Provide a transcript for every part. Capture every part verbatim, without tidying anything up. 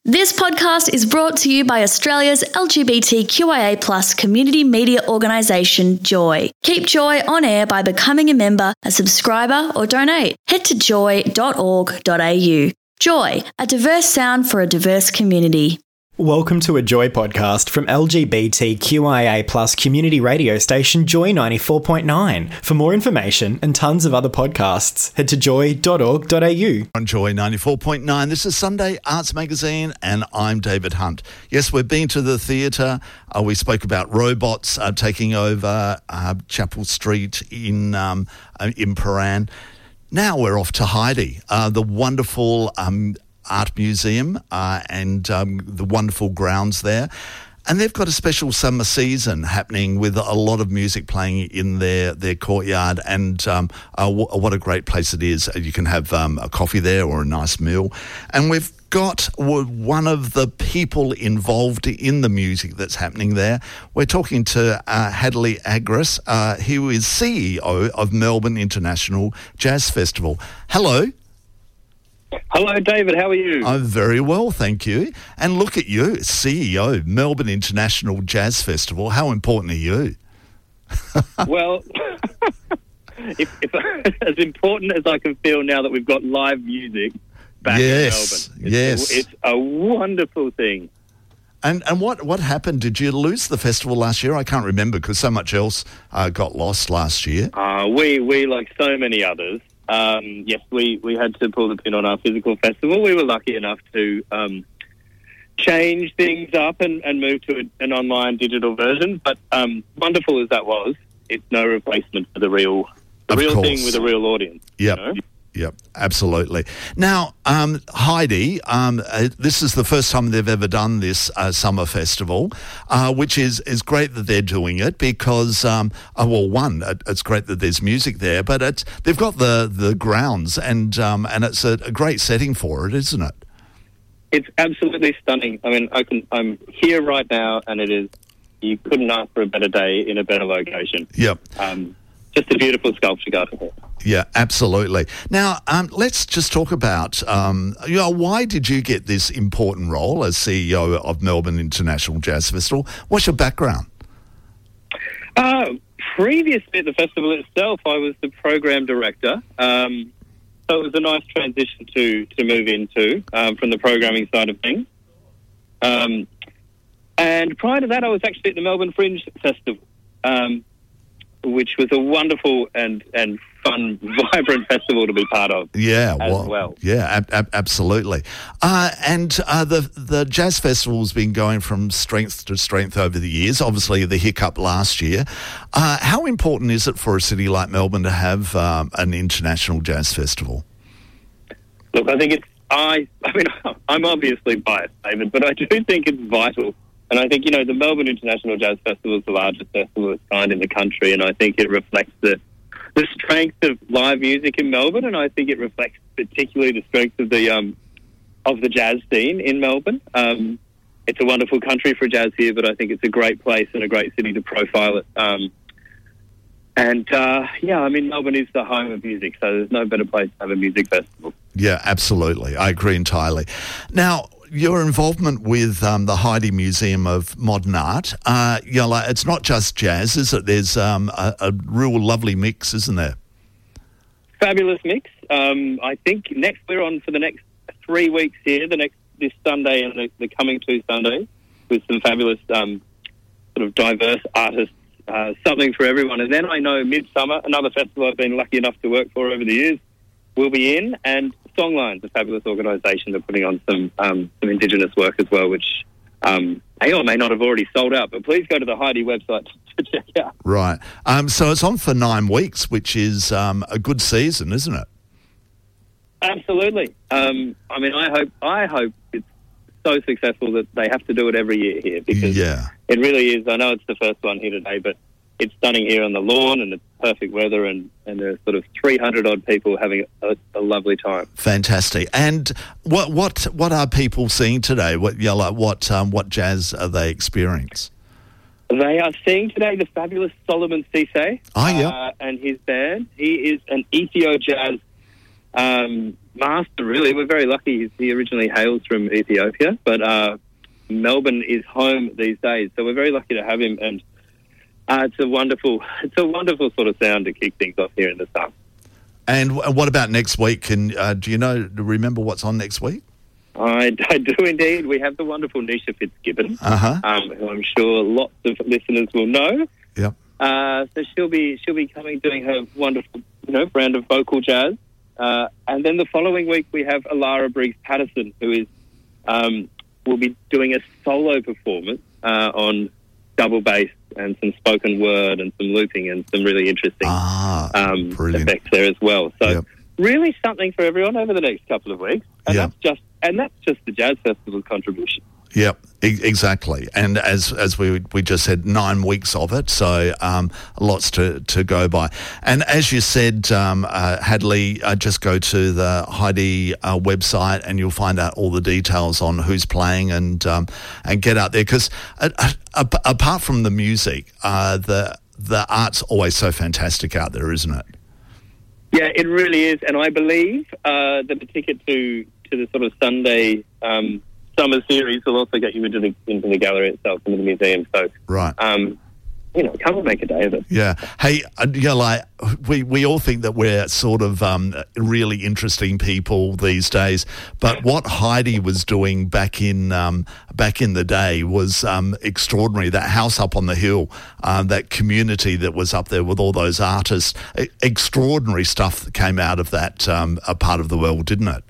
This podcast is brought to you by Australia's L G B T Q I A plus community media organisation, Joy. Keep Joy on air by becoming a member, a subscriber or donate. Head to joy dot org dot a u. Joy, a diverse sound for a diverse community. Welcome to a Joy podcast from L G B T Q I A plus community radio station Joy ninety-four point nine. For more information and tons of other podcasts, head to joy dot org dot a u. On Joy ninety-four point nine, this is Sunday Arts Magazine and I'm David Hunt. Yes, we've been to the theatre. Uh, we spoke about robots uh, taking over uh, Chapel Street in, um, uh, in Paran. Now we're off to Heidi, uh, the wonderful um, art museum uh, and um, the wonderful grounds there. And they've got a special summer season happening with a lot of music playing in their, their courtyard. And um, uh, w- what a great place it is. You can have um, a coffee there or a nice meal. And we've got one of the people involved in the music that's happening there. We're talking to uh, Hadley Agris, uh, who is C E O of Melbourne International Jazz Festival. Hello. Hello, David. How are you? I'm very well, thank you. And look at you, C E O, Melbourne International Jazz Festival. How important are you? Well, if, if, as important as I can feel now that we've got live music back yes, in Melbourne. It's yes. A, it's a wonderful thing. And and what, what happened? Did you lose the festival last year? I can't remember because so much else uh, got lost last year. Uh, we, we, like so many others, Um, yes, we, we had to pull the pin on our physical festival. We were lucky enough to um, change things up and, and move to a, an online digital version. But um, wonderful as that was, it's no replacement for the real the Of real course. thing with a real audience. Yep. You know? Yep, absolutely. Now, um, Heidi, um, uh, this is the first time they've ever done this uh, summer festival, uh, which is, is great that they're doing it because, um, uh, well, one, it, it's great that there's music there, but it's, they've got the, the grounds and um, and it's a, a great setting for it, isn't it? It's absolutely stunning. I mean, I can, I'm here right now, and it is, you couldn't ask for a better day in a better location. Yep. Um, just a beautiful sculpture garden here. Yeah, absolutely. Now, um, let's just talk about, um, you know, why did you get this important role as C E O of Melbourne International Jazz Festival? What's your background? Uh, previously at the festival itself, I was the program director. Um, so it was a nice transition to, to move into um, from the programming side of things. Um, and prior to that, I was actually at the Melbourne Fringe Festival, um, which was a wonderful and, and fun, vibrant festival to be part of. Yeah, as well, well. yeah, ab- ab- absolutely. Uh, and uh, the the jazz festival's been going from strength to strength over the years. Obviously, the hiccup last year. Uh, how important is it for a city like Melbourne to have um, an international jazz festival? Look, I think it's I. I mean, I'm obviously biased, David, but I do think it's vital. And I think, you know, the Melbourne International Jazz Festival is the largest festival of its kind in the country, and I think it reflects the the strength of live music in Melbourne, and I think it reflects particularly the strength of the um, of the jazz scene in Melbourne. Um, it's a wonderful country for jazz here, but I think it's a great place and a great city to profile it. Um, and, uh, yeah, I mean, Melbourne is the home of music, so there's no better place to have a music festival. Yeah, absolutely. I agree entirely. Now, your involvement with um, the Heidi Museum of Modern Art, uh, you know, like, it's not just jazz, is it? There's um, a, a real lovely mix, isn't there? Fabulous mix. Um, I think next we're on for the next three weeks here, the next this Sunday and the, the coming two Sundays, with some fabulous um, sort of diverse artists, uh, something for everyone. And then I know Midsummer, another festival I've been lucky enough to work for over the years, will be in, and Songlines, a fabulous organisation, they're putting on some um, some Indigenous work as well, which um, may or may not have already sold out, but please go to the Heidi website to check out. Right. Um, so it's on for nine weeks, which is um, a good season, isn't it? Absolutely. Um, I mean, I hope I hope it's so successful that they have to do it every year here, because Yeah. it really is. I know it's the first one here today, but it's stunning here on the lawn, and it's perfect weather, and, and there's sort of three hundred odd people having a, a lovely time. Fantastic. And what what what are people seeing today? What you know, like what um, what jazz are they experiencing? They are seeing today the fabulous Solomon Cisse Oh, yeah. uh, and his band. He is an Ethio jazz um, master, really. We're very lucky. He originally hails from Ethiopia, but uh, Melbourne is home these days, so we're very lucky to have him. And uh, it's a wonderful, it's a wonderful sort of sound to kick things off here in the sun. And what about next week? And uh, do you know, remember what's on next week? I, I do indeed. We have the wonderful Nisha Fitzgibbon, uh-huh. um, who I'm sure lots of listeners will know. Yep. Uh, so she'll be she'll be coming doing her wonderful, you know, brand of vocal jazz. Uh, and then the following week we have Alara Briggs Patterson, who is um, will be doing a solo performance uh, on double bass and some spoken word and some looping and some really interesting ah, um, brilliant. effects there as well. So yep. really something for everyone over the next couple of weeks. And yep. that's just and that's just the Jazz Festival's contribution. Yep, e- exactly. And as as we we just said, nine weeks of it, so um, lots to, to go by. And as you said, um, uh, Hadley, uh, just go to the Heidi uh, website and you'll find out all the details on who's playing and um, and get out there. Because uh, uh, apart from the music, uh, the the art's always so fantastic out there, isn't it? Yeah, it really is. And I believe uh, that the ticket to, to the sort of Sunday Um, summer series will also get you into the into the gallery itself, into the museum. So, right. um, you know, come and make a day of it. Yeah. Hey, uh, you know, like we, we all think that we're sort of um, really interesting people these days, but what Heidi was doing back in um, back in the day was um, extraordinary. That house up on the hill, um, that community that was up there with all those artists, e- extraordinary stuff that came out of that um, a part of the world, didn't it?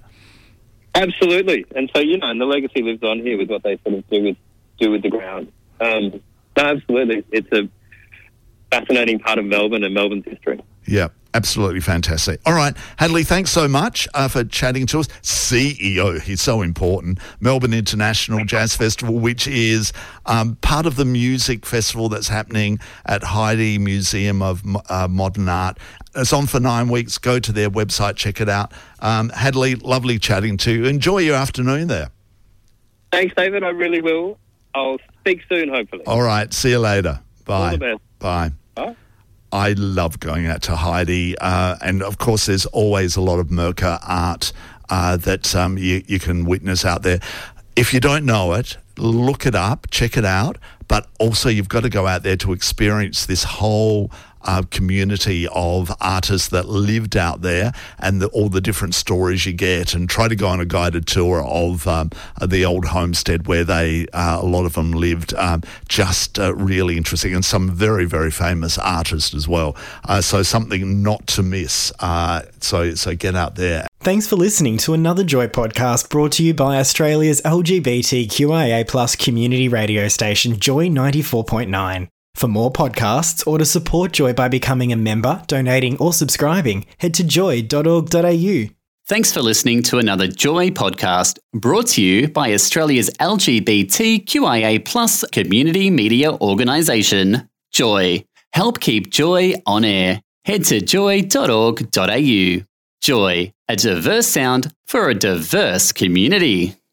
Absolutely, and so you know, and the legacy lives on here with what they sort of do with do with the ground. Um, absolutely, it's a fascinating part of Melbourne and Melbourne's history. Yeah, absolutely fantastic. All right, Hadley, thanks so much uh, for chatting to us. C E O, he's so important. Melbourne International Jazz Festival, which is um, part of the music festival that's happening at Heidi Museum of uh, Modern Art. It's on for nine weeks. Go to their website, check it out. Um, Hadley, lovely chatting to you. Enjoy your afternoon there. Thanks, David. I really will. I'll speak soon, hopefully. All right. See you later. Bye. All the best. Bye. Bye. I love going out to Heidi. Uh, and, of course, there's always a lot of Merca art uh, that um, you, you can witness out there. If you don't know it, look it up, check it out. But also you've got to go out there to experience this whole Uh, community of artists that lived out there and the, all the different stories you get, and try to go on a guided tour of um, the old homestead where they, uh, a lot of them lived. Um, just uh, really interesting, and some very, very famous artists as well. Uh, so something not to miss. Uh, so, so get out there. Thanks for listening to another Joy podcast brought to you by Australia's L G B T Q I A plus community radio station, Joy ninety-four point nine. For more podcasts or to support Joy by becoming a member, donating or subscribing, head to joy dot org dot a u. Thanks for listening to another Joy podcast brought to you by Australia's L G B T Q I A plus community media organisation, Joy. Help keep Joy on air. Head to joy dot org dot a u. Joy, a diverse sound for a diverse community.